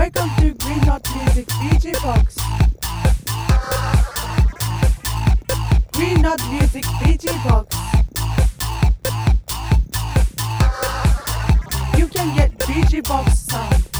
Welcome to Green Knot Music DJ Box. Green Knot Music DJ Box. You can get DJ Box sound.